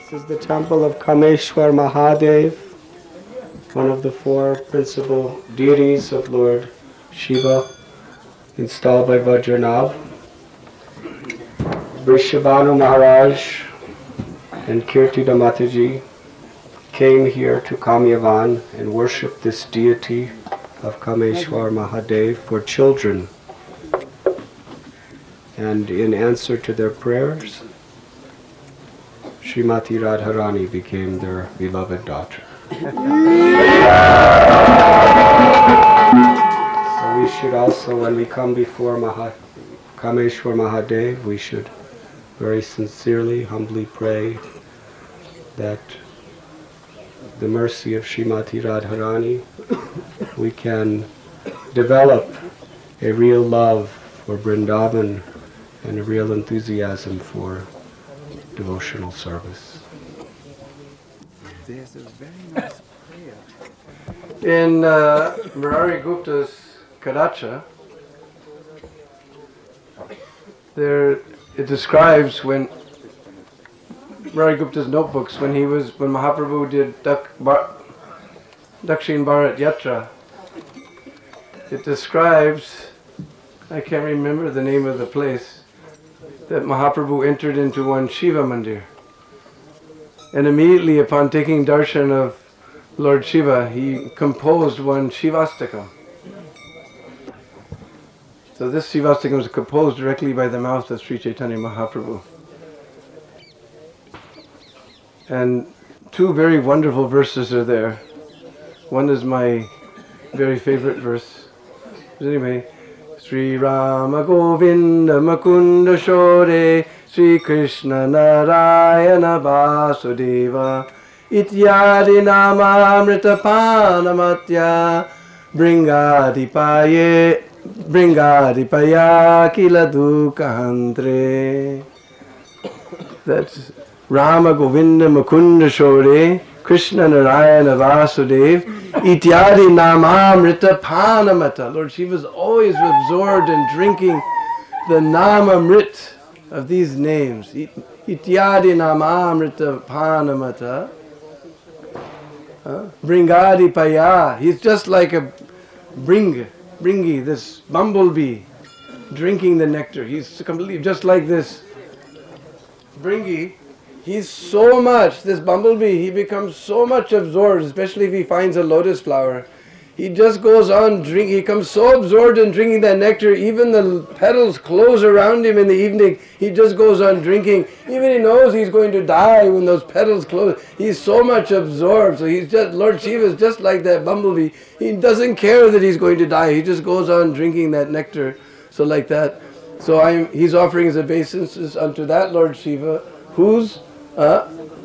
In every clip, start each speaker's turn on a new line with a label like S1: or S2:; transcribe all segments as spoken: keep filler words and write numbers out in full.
S1: This is the temple of Kameshwar Mahadev, one of the four principal deities of Lord Shiva, installed by Vajranabh. Vrishabhanu Maharaj and Kirtida Mataji came here to Kamyavan and worshipped this deity of Kameshwar Mahadev for children. And in answer to their prayers, Srimati Radharani became their beloved daughter. So we should also, when we come before Maha, Kameshwar Mahadev, we should very sincerely, humbly pray that the mercy of Srimati Radharani, we can develop a real love for Vrindavan and a real enthusiasm for devotional service.
S2: There's a very nice prayer. In uh, Murari Gupta's Kadacha, there it describes when Murari Gupta's notebooks, when he was when Mahaprabhu did Dak, Bar, Dakshin Bharat Yatra, it describes, I can't remember the name of the place, that Mahaprabhu entered into one Shiva Mandir. And immediately upon taking darshan of Lord Shiva, he composed one Shivastakam. So this Shivastakam was composed directly by the mouth of Sri Chaitanya Mahaprabhu. And two very wonderful verses are there. One is my very favorite verse. But anyway, Sri Rama Govinda Makunda Shore Sri Krishna Narayana Vasudeva Ityadi Namamrita Panamatya Bringadipaya Bringadipaya Kila Dukahantre. That's Rama Govinda Makunda Shore Krishna Narayana Vasudev Ityadi Namamrita Panamata. Lord Shiva is always absorbed in drinking the Namamrit of these names. Ityadi Namamrita Panamata. Bringadi Paya. He's just like a bring, bringi, this bumblebee drinking the nectar. He's completely just like this bringi. He's so much, this bumblebee, he becomes so much absorbed, especially if he finds a lotus flower. He just goes on drinking, he becomes so absorbed in drinking that nectar, even the petals close around him in the evening, he just goes on drinking. Even he knows he's going to die when those petals close. He's so much absorbed, so he's just, Lord Shiva is just like that bumblebee. He doesn't care that he's going to die, he just goes on drinking that nectar. So like that. So I'm, he's offering his obeisances unto that Lord Shiva, who's Uh,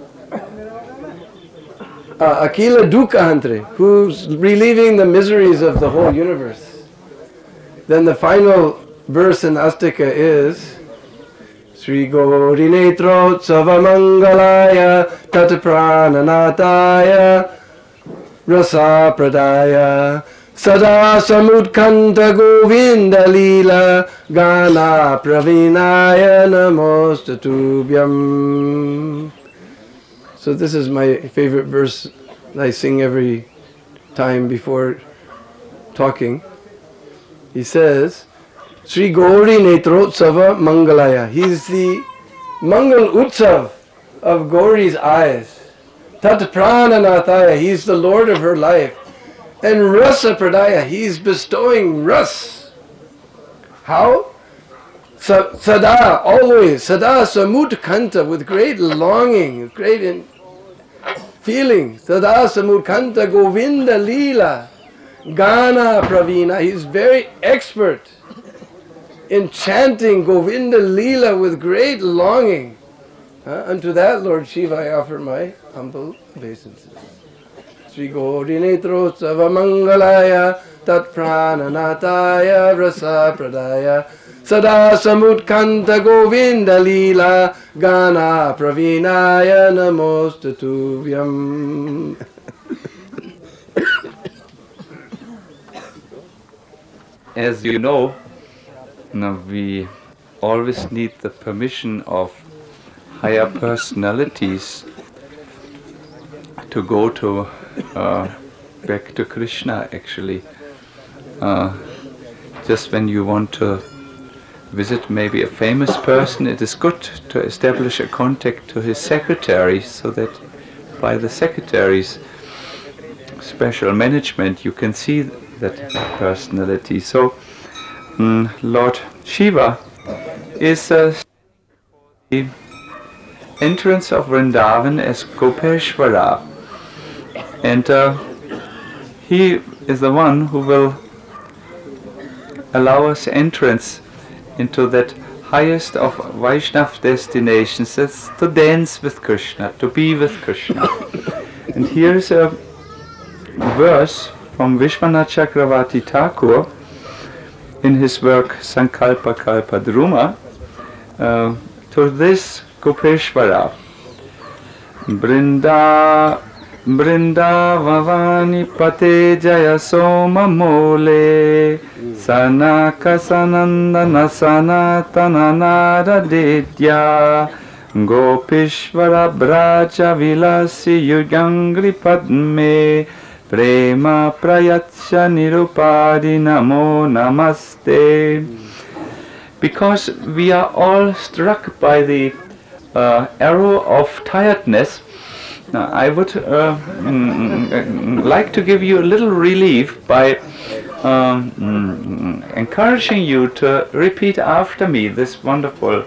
S2: uh, Akila Dukahantre, who's relieving the miseries of the whole universe. Then the final verse in Astika is Sri Gauri Netrotsava Mangalaya Tataprananataya Rasa Pradaya Sada Samudkanta Govinda Lila Gana Pravinaya Namostatubhyam. So this is my favorite verse I sing every time before talking. He says, Sri Gauri Netrotsava Mangalaya. He's the Mangal Utsav of Gauri's eyes. Tat Prananathaya. He's the Lord of her life. And Rasa Pradaya, he's bestowing ras. How? Sa- sada, always. Sada samut kanta, with great longing, with great in- feeling. Sada samut kanta Govinda Leela. Gana Pravina, he's very expert in chanting Govinda Leela with great longing. Uh, unto that, Lord Shiva, I offer my humble obeisances. Sri Gauri Netrotsava Mangalaya Tat Prananataya Rasa Pradaya Sada Samutkanta Govinda Leela Gana Pravinaya Namostatubhyam.
S3: As you know, now we always need the permission of higher personalities to go to uh, back to Krishna actually. Uh, just when you want to visit maybe a famous person, it is good to establish a contact to his secretary, so that by the secretary's special management you can see that personality. So um, Lord Shiva is uh, the entrance of Vrindavan as Gopeshwara, and uh, he is the one who will allow us entrance into that highest of Vaishnav destinations, that's to dance with Krishna, to be with Krishna. And here's a verse from Vishwanath Chakravarti Thakur in his work Sankalpa Kalpadruma uh, to this Gopeshwara. Brinda Brindavavani Pate Jaya Soma Mole Sanaka Sanandana Sanatana Naraditya Gopeshwara Braja Vilasi Yugangri Padme Prema Prayatsha Nirupadi Namo Namaste. Because we are all struck by the uh, arrow of tiredness, now, I would uh, mm, mm, like to give you a little relief by um, mm, encouraging you to repeat after me this wonderful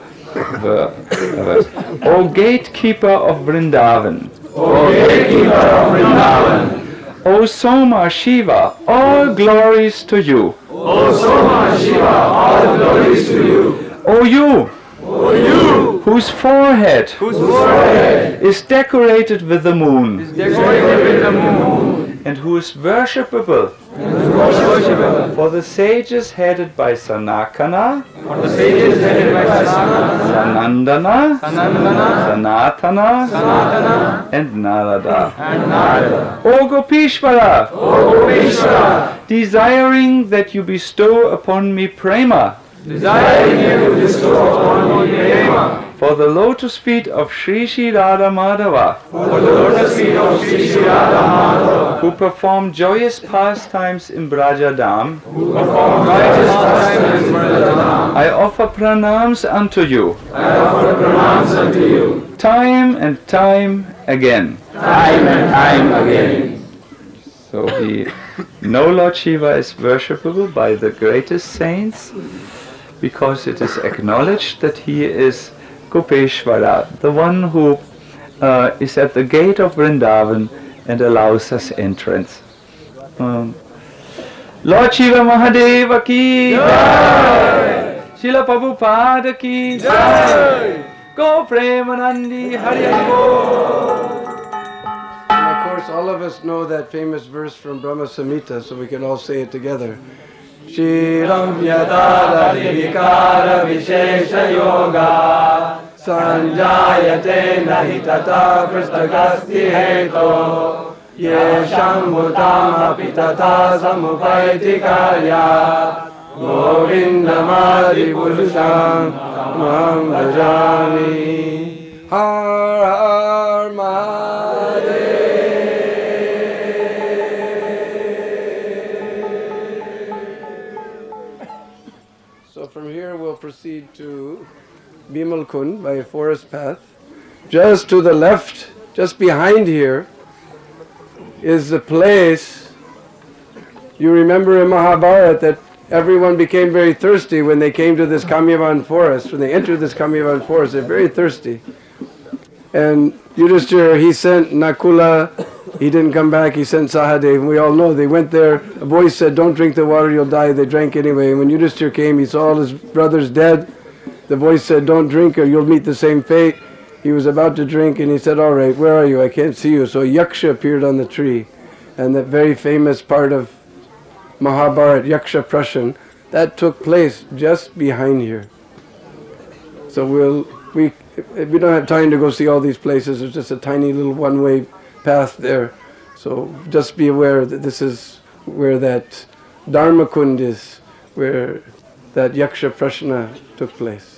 S3: verse. O gatekeeper of Vrindavan,
S2: O gatekeeper of Vrindavan,
S3: O Soma Shiva, all glories to you.
S2: O Soma Shiva, all glories to you.
S3: O you,
S2: O you,
S3: whose forehead,
S2: whose forehead
S3: is decorated with the moon,
S2: is decorated with the moon,
S3: and who is worshipable,
S2: and is worshipable,
S3: for the sages headed by Sanakana,
S2: for the sages headed by Sanakana,
S3: Sanandana,
S2: Sanandana,
S3: Sanatana,
S2: Sanatana,
S3: and Narada.
S2: and Narada.
S3: O Gopeshwara,
S2: O Gopeshwara,
S3: desiring that you bestow upon me prema,
S2: desiring you to bestow upon me prema,
S3: for the lotus feet of Sri Sri Radha Madhava,
S2: for the lotus feet of Sri Sri Radha Madhava,
S3: who perform joyous pastimes in Brajadam,
S2: who perform righteous pastimes in Brajadam,
S3: I offer pranams unto you,
S2: I offer pranams unto you,
S3: time and time again.
S2: time and time again.
S3: So we know Lord Shiva is worshipable by the greatest saints, because it is acknowledged that he is Gopeshwara, the one who uh, is at the gate of Vrindavan and allows us entrance. Um, Lord Shiva Mahadeva ki Jai, Srila Prabhupada ki Jai, Go Premanandi Hari Bo.
S2: And of course, all of us know that famous verse from Brahma Samhita, so we can all say it together. Shiram yata vikara vishesha yoga sanjayate nahi tata prasthagasti heto yesham bhutam api tata samupaiti karya govindamadi purusham maham bhajami. Har Har Mahadev. So from here we'll proceed to Bimal Kund by a forest path. Just to the left, just behind here, is the place. You remember in Mahabharata that everyone became very thirsty when they came to this Kamyavan forest. When they entered this Kamyavan forest, they're very thirsty. And Yudhishthira, he sent Nakula, he didn't come back, he sent Sahadev. And we all know they went there, a voice said, don't drink the water, you'll die. They drank anyway. And when Yudhishthira came, he saw all his brothers dead. The voice said, don't drink or you'll meet the same fate. He was about to drink and he said, all right, where are you? I can't see you. So Yaksha appeared on the tree. And that very famous part of Mahabharata, Yaksha Prashan, that took place just behind here. So we'll, we, we don't have time to go see all these places. There's just a tiny little one-way path there. So just be aware that this is where that Dharmakund is, where that Yaksha Prashna took place.